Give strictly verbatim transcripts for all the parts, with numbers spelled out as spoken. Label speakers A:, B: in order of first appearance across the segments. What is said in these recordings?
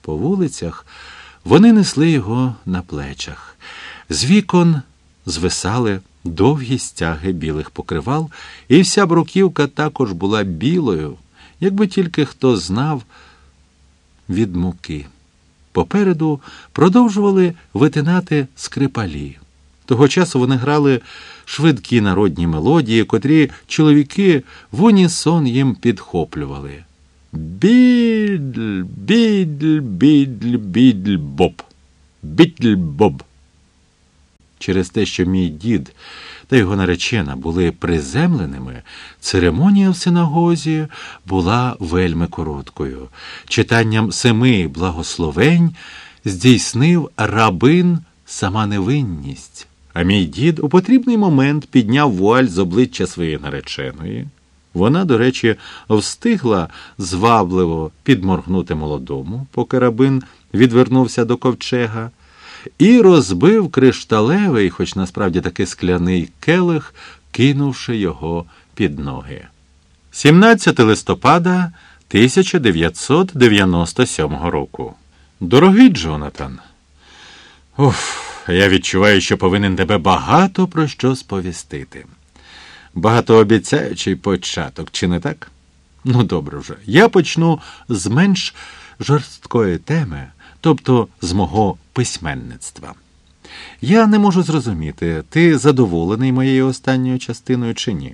A: по вулицях, вони несли його на плечах. З вікон звисали довгі стяги білих покривал, і вся бруківка також була білою, якби тільки хто знав від муки. Попереду продовжували витинати скрипалі. Того часу вони грали швидкі народні мелодії, котрі чоловіки в унісон їм підхоплювали. Бідль, бідль, бідль, бідль, боб. Бідль, боб. Через те, що мій дід та його наречена були приземленими, церемонія в синагозі була вельми короткою. Читанням семи благословень здійснив рабин сама невинність. А мій дід у потрібний момент підняв вуаль з обличчя своєї нареченої. Вона, до речі, встигла звабливо підморгнути молодому, поки рабин відвернувся до ковчега, і розбив кришталевий, хоч насправді таки скляний келих, кинувши його під ноги. сімнадцятого листопада тисяча дев'ятсот дев'яносто сьомого року. Дорогий Джонатан, уф, я відчуваю, що повинен тебе багато про що сповістити. Багатообіцяючий початок, чи не так? Ну, добре вже. Я почну з менш жорсткої теми, тобто з мого письменництва. Я не можу зрозуміти, ти задоволений моєю останньою частиною чи ні?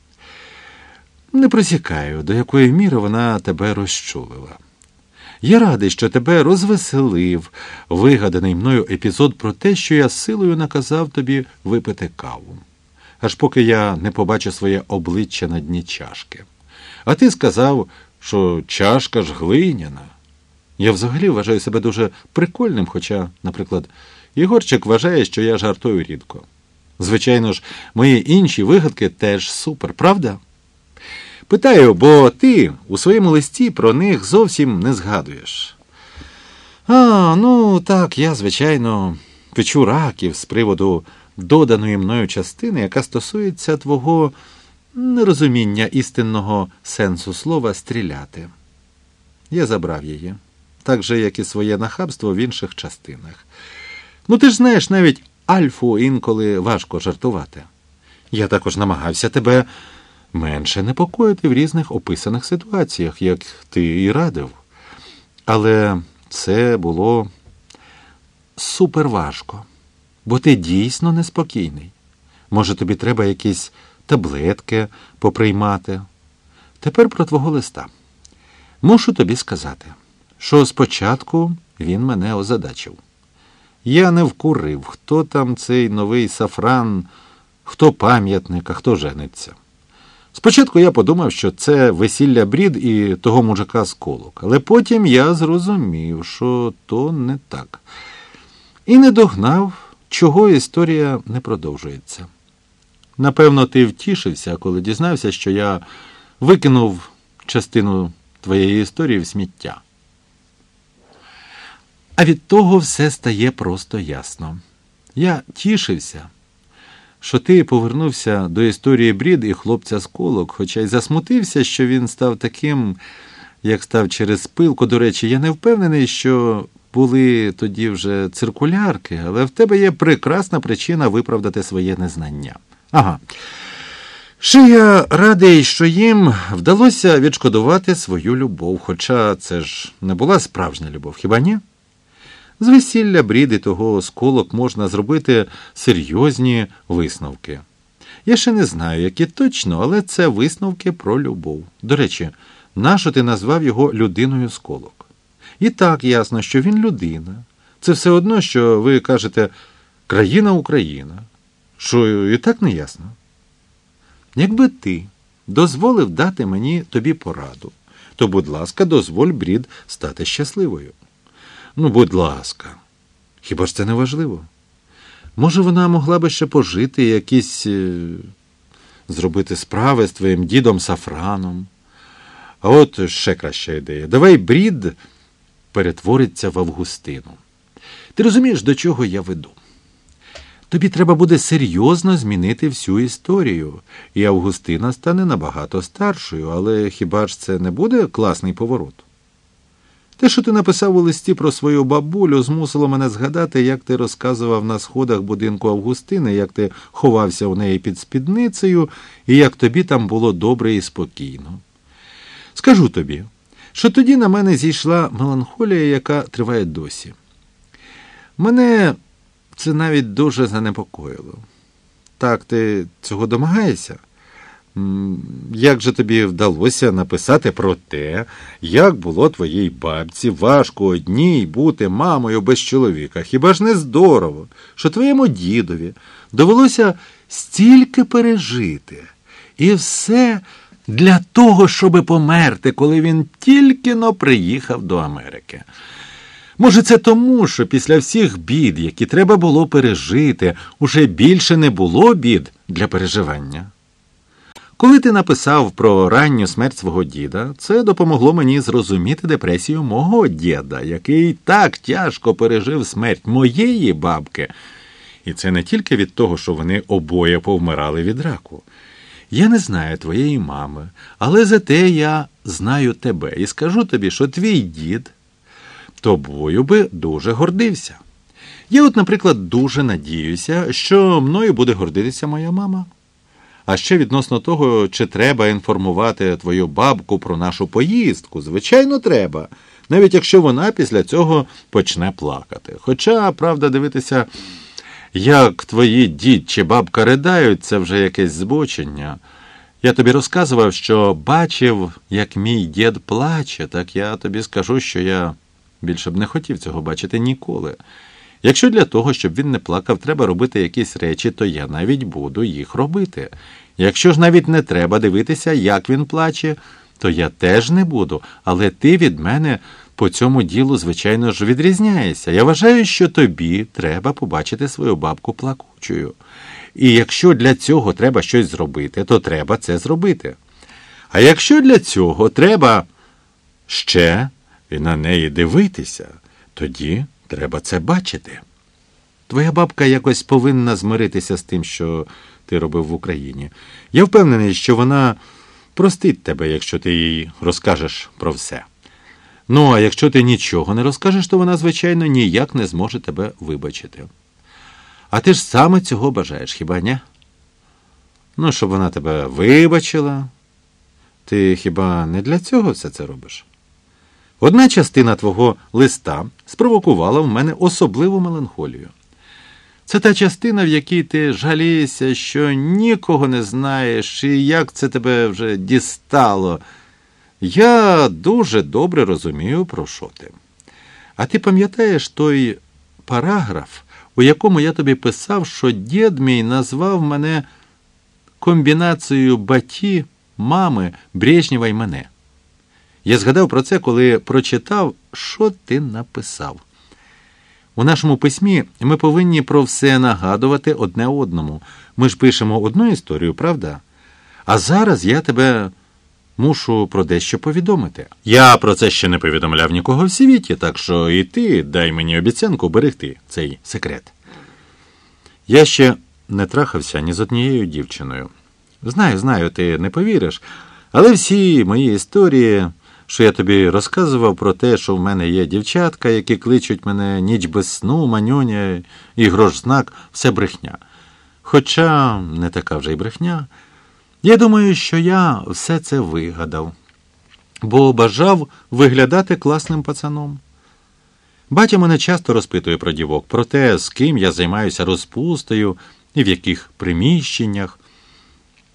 A: Не просікаю, до якої міри вона тебе розчулила. Я радий, що тебе розвеселив вигаданий мною епізод про те, що я силою наказав тобі випити каву. Аж поки я не побачу своє обличчя на дні чашки. А ти сказав, що чашка ж глиняна. Я взагалі вважаю себе дуже прикольним, хоча, наприклад, Ігорчик вважає, що я жартую рідко. Звичайно ж, мої інші вигадки теж супер, правда? Питаю, бо ти у своєму листі про них зовсім не згадуєш. А, ну так, я, звичайно, печу раків з приводу доданої мною частини, яка стосується твого нерозуміння істинного сенсу слова «стріляти». Я забрав її, так же, як і своє нахабство в інших частинах. Ну, ти ж знаєш, навіть Альфу інколи важко жартувати. Я також намагався тебе менше непокоїти в різних описаних ситуаціях, як ти і радив. Але це було суперважко, бо ти дійсно неспокійний. Може, тобі треба якісь таблетки поприймати. Тепер про твого листа. Мушу тобі сказати, що спочатку він мене озадачив. Я не вкурив, хто там цей новий Сафран, хто пам'ятник, а хто жениться. Спочатку я подумав, що це весілля Брід і того мужика з колок, але потім я зрозумів, що то не так. І не догнав, чого історія не продовжується. Напевно, ти втішився, коли дізнався, що я викинув частину твоєї історії в сміття. А від того все стає просто ясно. Я тішився, що ти повернувся до історії Брід і хлопця з колок, хоча й засмутився, що він став таким, як став через пилку. До речі, я не впевнений, що були тоді вже циркулярки, але в тебе є прекрасна причина виправдати своє незнання. Ага. Ще я радий, що їм вдалося відшкодувати свою любов, хоча це ж не була справжня любов, хіба ні? З весілля Брід і того з колок можна зробити серйозні висновки. Я ще не знаю, які точно, але це висновки про любов. До речі, нащо ти назвав його людиною з колок? І так ясно, що він людина. Це все одно, що ви кажете «країна-Україна». Що і так не ясно. Якби ти дозволив дати мені тобі пораду, то, будь ласка, дозволь Брід стати щасливою. Ну, будь ласка. Хіба ж це не важливо? Може, вона могла би ще пожити, якісь е... зробити справи з твоїм дідом Сафраном. А от ще краща ідея. Давай Брід перетвориться в Августину. Ти розумієш, до чого я веду? Тобі треба буде серйозно змінити всю історію, і Августина стане набагато старшою, але хіба ж це не буде класний поворот? Те, що ти написав у листі про свою бабулю, змусило мене згадати, як ти розказував на сходах будинку Августини, як ти ховався у неї під спідницею, і як тобі там було добре і спокійно. Скажу тобі, що тоді на мене зійшла меланхолія, яка триває досі. Мене це навіть дуже занепокоїло. Так, ти цього домагаєшся? Як же тобі вдалося написати про те, як було твоїй бабці важко одній бути мамою без чоловіка? Хіба ж не здорово, що твоєму дідові довелося стільки пережити? І все для того, щоби померти, коли він тільки-но приїхав до Америки. Може, це тому, що після всіх бід, які треба було пережити, уже більше не було бід для переживання? Коли ти написав про ранню смерть свого діда, це допомогло мені зрозуміти депресію мого діда, який так тяжко пережив смерть моєї бабки. І це не тільки від того, що вони обоє повмирали від раку. Я не знаю твоєї мами, але зате я знаю тебе і скажу тобі, що твій дід тобою би дуже гордився. Я от, наприклад, дуже надіюся, що мною буде гордитися моя мама. А ще відносно того, чи треба інформувати твою бабку про нашу поїздку. Звичайно, треба. Навіть якщо вона після цього почне плакати. Хоча, правда, дивитися, як твої дід чи бабка ридають, це вже якесь збочення. Я тобі розказував, що бачив, як мій дід плаче, так я тобі скажу, що я більше б не хотів цього бачити ніколи. Якщо для того, щоб він не плакав, треба робити якісь речі, то я навіть буду їх робити. Якщо ж навіть не треба дивитися, як він плаче, то я теж не буду. Але ти від мене по цьому ділу, звичайно ж, відрізняєшся. Я вважаю, що тобі треба побачити свою бабку плакучою. І якщо для цього треба щось зробити, то треба це зробити. А якщо для цього треба ще і на неї дивитися, тоді треба це бачити. Твоя бабка якось повинна змиритися з тим, що ти робив в Україні. Я впевнений, що вона простить тебе, якщо ти їй розкажеш про все. Ну, а якщо ти нічого не розкажеш, то вона, звичайно, ніяк не зможе тебе вибачити. А ти ж саме цього бажаєш, хіба ні? Ну, щоб вона тебе вибачила. Ти хіба не для цього все це робиш? Одна частина твого листа спровокувала в мене особливу меланхолію. Це та частина, в якій ти жалієшся, що нікого не знаєш, і як це тебе вже дістало. Я дуже добре розумію, про що ти. А ти пам'ятаєш той параграф, у якому я тобі писав, що дід мій назвав мене комбінацією баті, мами, Брежнєва й мене? Я згадав про це, коли прочитав, що ти написав. У нашому письмі ми повинні про все нагадувати одне одному. Ми ж пишемо одну історію, правда? А зараз я тебе мушу про дещо повідомити. Я про це ще не повідомляв нікого в світі, так що і ти дай мені обіцянку берегти цей секрет. Я ще не трахався ні з однією дівчиною. Знаю, знаю, ти не повіриш, але всі мої історії, що я тобі розказував про те, що в мене є дівчатка, які кличуть мене ніч без сну, манюня і грошзнак, все брехня. Хоча не така вже й брехня. Я думаю, що я все це вигадав, бо бажав виглядати класним пацаном. Батя мене часто розпитує про дівок, про те, з ким я займаюся розпустою і в яких приміщеннях.